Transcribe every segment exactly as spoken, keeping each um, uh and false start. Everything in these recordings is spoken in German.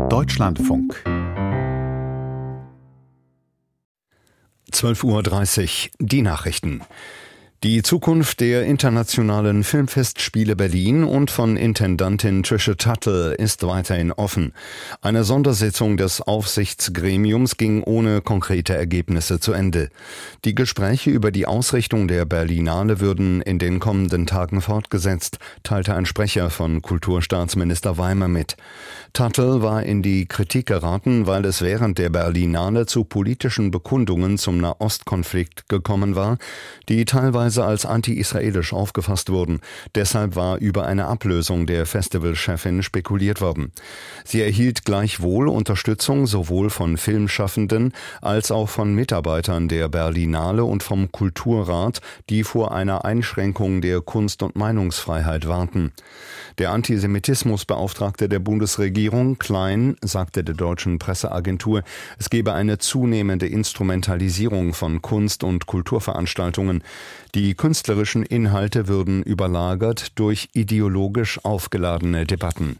Deutschlandfunk. zwölf Uhr dreißig, die Nachrichten. Die Zukunft der Internationalen Filmfestspiele Berlin und von Intendantin Trisha Tuttle ist weiterhin offen. Eine Sondersitzung des Aufsichtsgremiums ging ohne konkrete Ergebnisse zu Ende. Die Gespräche über die Ausrichtung der Berlinale würden in den kommenden Tagen fortgesetzt, teilte ein Sprecher von Kulturstaatsminister Weimer mit. Tuttle war in die Kritik geraten, weil es während der Berlinale zu politischen Bekundungen zum Nahostkonflikt gekommen war, die teilweise als anti-israelisch aufgefasst wurden. Deshalb war über eine Ablösung der Festivalchefin spekuliert worden. Sie erhielt gleichwohl Unterstützung sowohl von Filmschaffenden als auch von Mitarbeitern der Berlinale und vom Kulturrat, die vor einer Einschränkung der Kunst- und Meinungsfreiheit warnten. Der Antisemitismusbeauftragte der Bundesregierung, Klein, sagte der deutschen Presseagentur, es gebe eine zunehmende Instrumentalisierung von Kunst- und Kulturveranstaltungen. Die künstlerischen Inhalte würden überlagert durch ideologisch aufgeladene Debatten.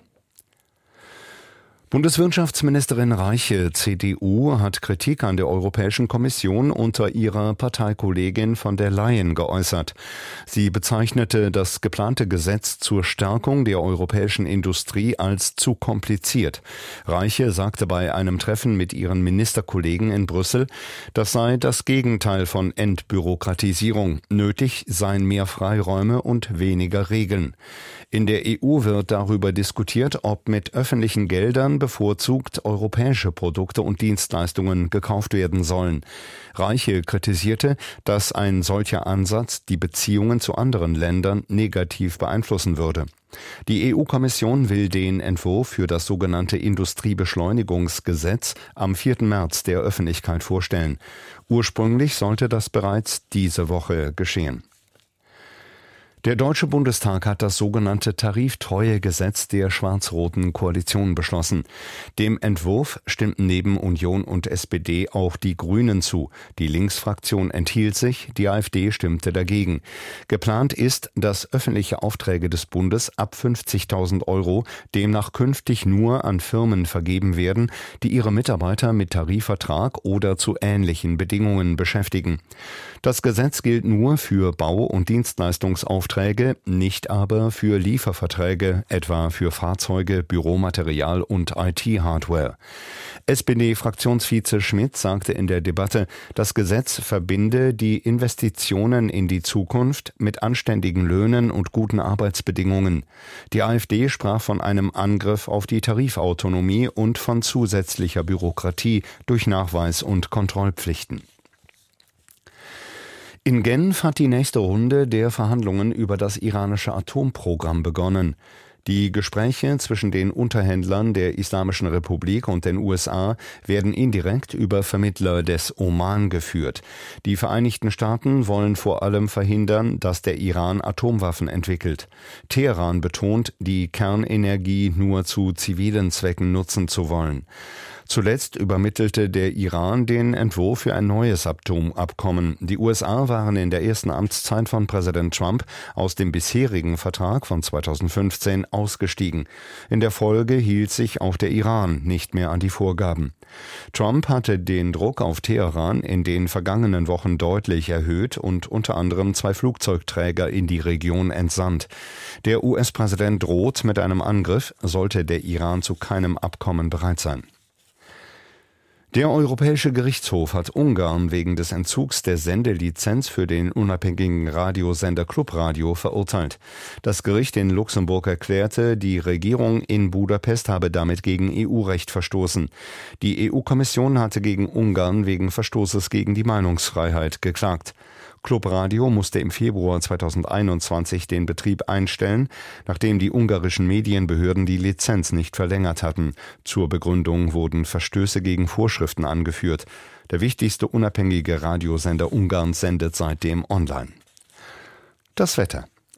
Bundeswirtschaftsministerin Reiche, C D U, hat Kritik an der Europäischen Kommission unter ihrer Parteikollegin von der Leyen geäußert. Sie bezeichnete das geplante Gesetz zur Stärkung der europäischen Industrie als zu kompliziert. Reiche sagte bei einem Treffen mit ihren Ministerkollegen in Brüssel, das sei das Gegenteil von Entbürokratisierung. Nötig seien mehr Freiräume und weniger Regeln. In der E U wird darüber diskutiert, ob mit öffentlichen Geldern bevorzugt europäische Produkte und Dienstleistungen gekauft werden sollen. Reiche kritisierte, dass ein solcher Ansatz die Beziehungen zu anderen Ländern negativ beeinflussen würde. Die E U-Kommission will den Entwurf für das sogenannte Industriebeschleunigungsgesetz am vierten März der Öffentlichkeit vorstellen. Ursprünglich sollte das bereits diese Woche geschehen. Der Deutsche Bundestag hat das sogenannte Tariftreuegesetz der schwarz-roten Koalition beschlossen. Dem Entwurf stimmten neben Union und S P D auch die Grünen zu. Die Linksfraktion enthielt sich, die AfD stimmte dagegen. Geplant ist, dass öffentliche Aufträge des Bundes ab fünfzigtausend Euro demnach künftig nur an Firmen vergeben werden, die ihre Mitarbeiter mit Tarifvertrag oder zu ähnlichen Bedingungen beschäftigen. Das Gesetz gilt nur für Bau- und Dienstleistungsaufträge, nicht aber für Lieferverträge, etwa für Fahrzeuge, Büromaterial und I T-Hardware. S P D-Fraktionsvize Schmidt sagte in der Debatte, das Gesetz verbinde die Investitionen in die Zukunft mit anständigen Löhnen und guten Arbeitsbedingungen. Die AfD sprach von einem Angriff auf die Tarifautonomie und von zusätzlicher Bürokratie durch Nachweis- und Kontrollpflichten. In Genf hat die nächste Runde der Verhandlungen über das iranische Atomprogramm begonnen. Die Gespräche zwischen den Unterhändlern der Islamischen Republik und den U S A werden indirekt über Vermittler des Oman geführt. Die Vereinigten Staaten wollen vor allem verhindern, dass der Iran Atomwaffen entwickelt. Teheran betont, die Kernenergie nur zu zivilen Zwecken nutzen zu wollen. Zuletzt übermittelte der Iran den Entwurf für ein neues Atomabkommen. Die U S A waren in der ersten Amtszeit von Präsident Trump aus dem bisherigen Vertrag von zweitausendfünfzehn ausgestiegen. In der Folge hielt sich auch der Iran nicht mehr an die Vorgaben. Trump hatte den Druck auf Teheran in den vergangenen Wochen deutlich erhöht und unter anderem zwei Flugzeugträger in die Region entsandt. Der U S-Präsident droht mit einem Angriff, sollte der Iran zu keinem Abkommen bereit sein. Der Europäische Gerichtshof hat Ungarn wegen des Entzugs der Sendelizenz für den unabhängigen Radiosender Clubradio verurteilt. Das Gericht in Luxemburg erklärte, die Regierung in Budapest habe damit gegen E U-Recht verstoßen. Die E U-Kommission hatte gegen Ungarn wegen Verstoßes gegen die Meinungsfreiheit geklagt. Clubradio musste im Februar zweitausendeinundzwanzig den Betrieb einstellen, nachdem die ungarischen Medienbehörden die Lizenz nicht verlängert hatten. Zur Begründung wurden Verstöße gegen Vorschriften angeführt. Der wichtigste unabhängige Radiosender Ungarns sendet seitdem online. Das Wetter.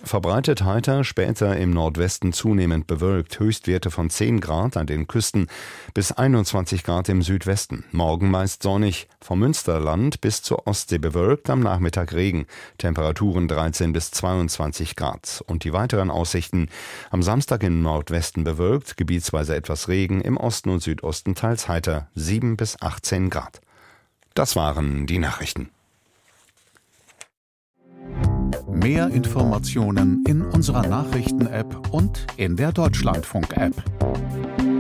Verbreitet heiter, später im Nordwesten zunehmend bewölkt. Höchstwerte von zehn Grad an den Küsten bis einundzwanzig Grad im Südwesten. Morgen meist sonnig, vom Münsterland bis zur Ostsee bewölkt, am Nachmittag Regen. Temperaturen dreizehn bis zweiundzwanzig Grad. Und die weiteren Aussichten: am Samstag im Nordwesten bewölkt, gebietsweise etwas Regen, im Osten und Südosten teils heiter, sieben bis achtzehn Grad. Das waren die Nachrichten. Mehr Informationen in unserer Nachrichten-App und in der Deutschlandfunk-App.